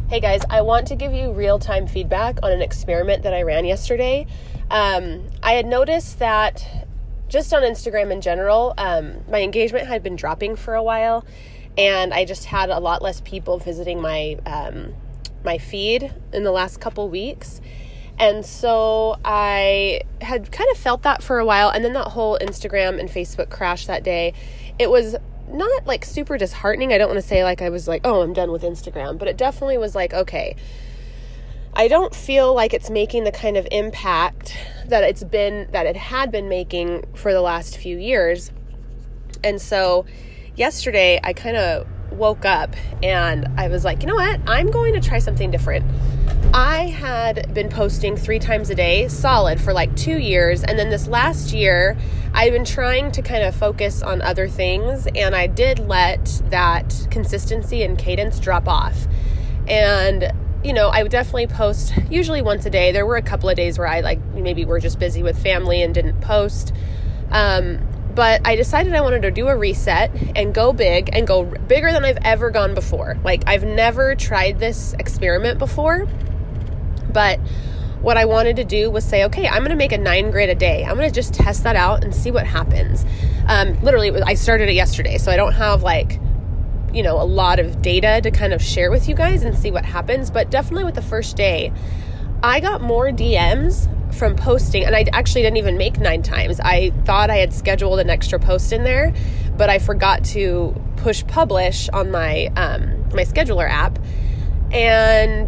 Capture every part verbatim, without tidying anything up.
Hey guys, I want to give you real-time feedback on an experiment that I ran yesterday. Um, I had noticed that just on Instagram in general, um, my engagement had been dropping for a while, and I just had a lot less people visiting my um, my feed in the last couple weeks. And so I had kind of felt that for a while, and then that whole Instagram and Facebook crash that day, it was not like super disheartening. I don't want to say like I was like, oh, I'm done with Instagram, but it definitely was like, okay, I don't feel like it's making the kind of impact that it's been, that it had been making for the last few years. And so yesterday I kind of woke up and I was like, you know what? I'm going to try something different. I had been posting three times a day, solid, for like two years. And then this last year, I've been trying to kind of focus on other things. And I did let that consistency and cadence drop off. And, you know, I would definitely post usually once a day. There were a couple of days where I like maybe were just busy with family and didn't post. Um, But I decided I wanted to do a reset and go big and go bigger than I've ever gone before. Like, I've never tried this experiment before, but what I wanted to do was say, okay, I'm going to make a nine grid a day. I'm going to just test that out and see what happens. Um, literally, it was, I started it yesterday, so I don't have like, you know, a lot of data to kind of share with you guys and see what happens. But definitely with the first day, I got more D Ms from posting, and I actually didn't even make nine times. I thought I had scheduled an extra post in there, but I forgot to push publish on my um, my scheduler app. And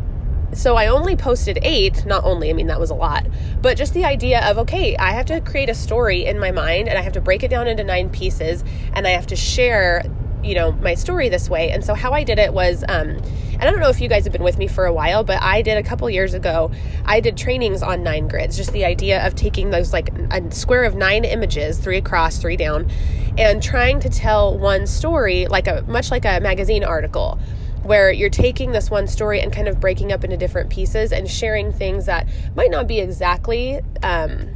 so I only posted eight, not only, I mean, that was a lot, but just the idea of, okay, I have to create a story in my mind and I have to break it down into nine pieces and I have to share, you know, my story this way. And so how I did it was, um, and I don't know if you guys have been with me for a while, but I did a couple years ago, I did trainings on nine grids, just the idea of taking those like a square of nine images, three across, three down, and trying to tell one story, like a, much like a magazine article, where you're taking this one story and kind of breaking up into different pieces and sharing things that might not be exactly um,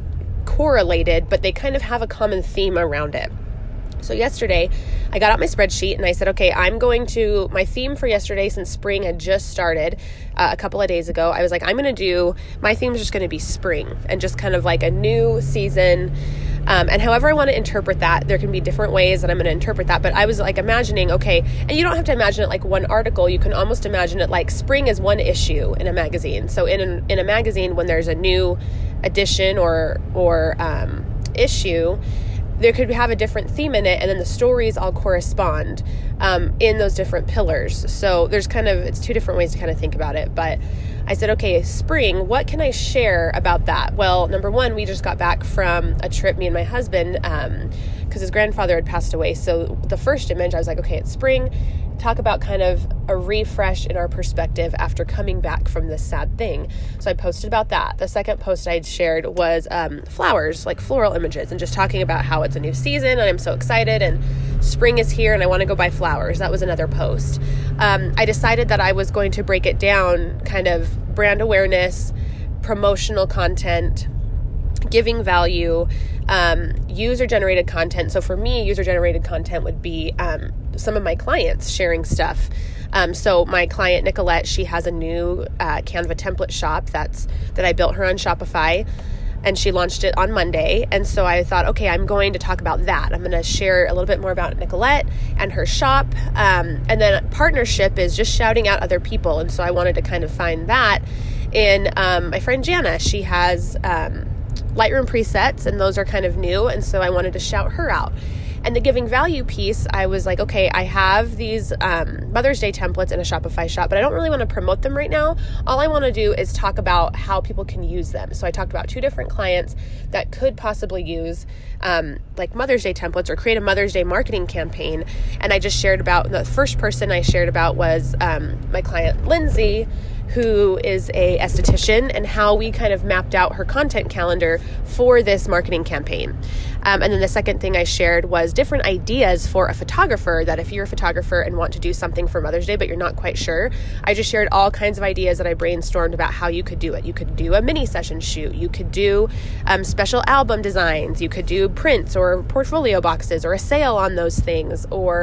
correlated, but they kind of have a common theme around it. So yesterday, I got out my spreadsheet and I said, okay, I'm going to, my theme for yesterday, since spring had just started uh, a couple of days ago, I was like, I'm going to do, my theme is just going to be spring and just kind of like a new season. Um, and however I want to interpret that, there can be different ways that I'm going to interpret that. But I was like imagining, okay, and you don't have to imagine it like one article. You can almost imagine it like spring is one issue in a magazine. So in a, in a magazine, when there's a new edition or, or um, issue, there could have a different theme in it, and then the stories all correspond um, in those different pillars. So there's kind of, it's two different ways to kind of think about it. But I said, okay, spring, what can I share about that? Well, number one, we just got back from a trip, me and my husband, um, because his grandfather had passed away. So the first image, I was like, okay, it's spring. Talk about kind of a refresh in our perspective after coming back from this sad thing. So I posted about that. The second post I'd shared was um, flowers, like floral images, and just talking about how it's a new season and I'm so excited and spring is here and I want to go buy flowers. That was another post. Um, I decided that I was going to break it down, kind of brand awareness, promotional content, giving value, um, user-generated content. So for me, user-generated content would be um, some of my clients sharing stuff. Um, so my client, Nicolette, she has a new uh, Canva template shop that's that I built her on Shopify, and she launched it on Monday. And so I thought, okay, I'm going to talk about that. I'm going to share a little bit more about Nicolette and her shop. Um, and then partnership is just shouting out other people. And so I wanted to kind of find that in um, my friend Jana. She has um, Lightroom presets, and those are kind of new. And so I wanted to shout her out. And the giving value piece, I was like, okay, I have these um, Mother's Day templates in a Shopify shop, but I don't really want to promote them right now. All I want to do is talk about how people can use them. So I talked about two different clients that could possibly use um, like Mother's Day templates or create a Mother's Day marketing campaign. And I just shared about, the first person I shared about was um, my client, Lindsay, who is a esthetician, and how we kind of mapped out her content calendar for this marketing campaign. Um, and then the second thing I shared was different ideas for a photographer, that if you're a photographer and want to do something for Mother's Day, but you're not quite sure, I just shared all kinds of ideas that I brainstormed about how you could do it. You could do a mini session shoot. You could do um, special album designs. You could do prints or portfolio boxes or a sale on those things, or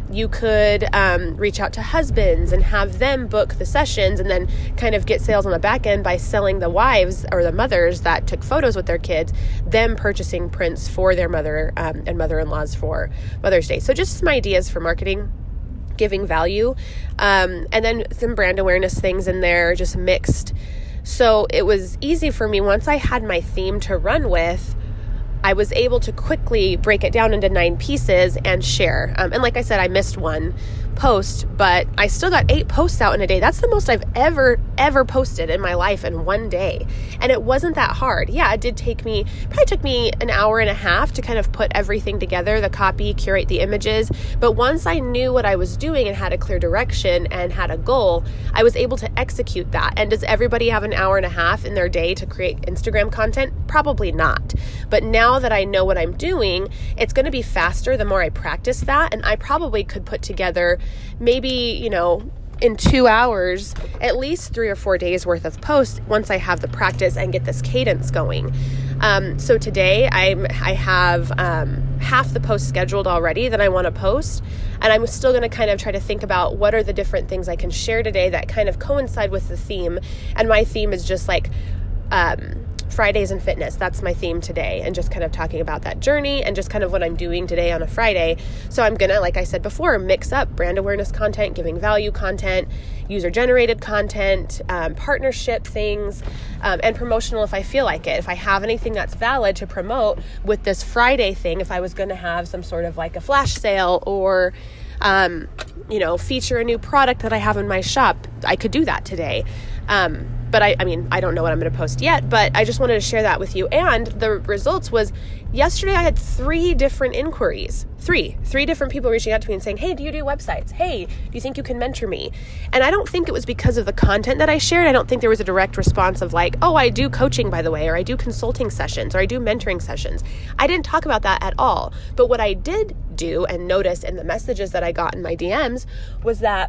You could um, reach out to husbands and have them book the sessions and then kind of get sales on the back end by selling the wives or the mothers that took photos with their kids, them purchasing prints for their mother um, and mother-in-laws for Mother's Day. So just some ideas for marketing, giving value, um, and then some brand awareness things in there just mixed. So it was easy for me once I had my theme to run with. I was able to quickly break it down into nine pieces and share. Um, and like I said, I missed one post, but I still got eight posts out in a day. That's the most I've ever, ever posted in my life in one day. And it wasn't that hard. Yeah, it did take me, probably took me an hour and a half to kind of put everything together, the copy, curate the images. But once I knew what I was doing and had a clear direction and had a goal, I was able to execute that. And does everybody have an hour and a half in their day to create Instagram content? Probably not. But now that I know what I'm doing, it's going to be faster the more I practice that. And I probably could put together maybe, you know, in two hours, at least three or four days worth of posts once I have the practice and get this cadence going. Um, so today I'm, I have um, half the posts scheduled already that I want to post. And I'm still going to kind of try to think about what are the different things I can share today that kind of coincide with the theme. And my theme is just like, um, Fridays and fitness. That's my theme today, and just kind of talking about that journey and just kind of what I'm doing today on a Friday. So I'm gonna, like I said before, mix up brand awareness content, giving value content, user generated content, um, partnership things, um, and promotional if I feel like it. If I have anything that's valid to promote with this Friday thing, if I was gonna have some sort of like a flash sale or um, you know, feature a new product that I have in my shop, I could do that today. Um, But I, I mean, I don't know what I'm going to post yet, but I just wanted to share that with you. And the results was yesterday I had three different inquiries, three, three different people reaching out to me and saying, hey, do you do websites? Hey, do you think you can mentor me? And I don't think it was because of the content that I shared. I don't think there was a direct response of like, oh, I do coaching, by the way, or I do consulting sessions, or I do mentoring sessions. I didn't talk about that at all. But what I did do and notice in the messages that I got in my D Ms was that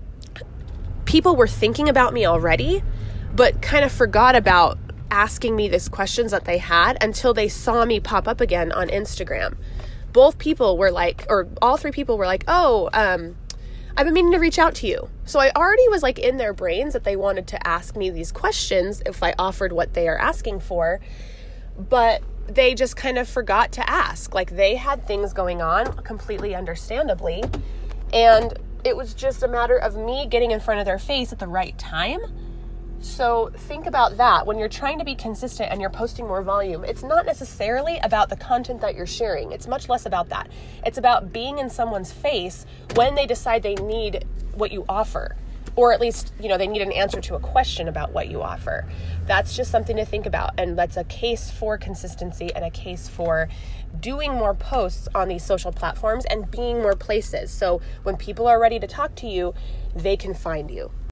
people were thinking about me already, but kind of forgot about asking me these questions that they had until they saw me pop up again on Instagram. Both people were like, or all three people were like, oh, um, I've been meaning to reach out to you. So I already was like in their brains that they wanted to ask me these questions if I offered what they are asking for, but they just kind of forgot to ask. Like they had things going on completely understandably. And it was just a matter of me getting in front of their face at the right time. So think about that. When you're trying to be consistent and you're posting more volume, it's not necessarily about the content that you're sharing. It's much less about that. It's about being in someone's face when they decide they need what you offer, or at least, you know, they need an answer to a question about what you offer. That's just something to think about. And that's a case for consistency and a case for doing more posts on these social platforms and being more places. So when people are ready to talk to you, they can find you.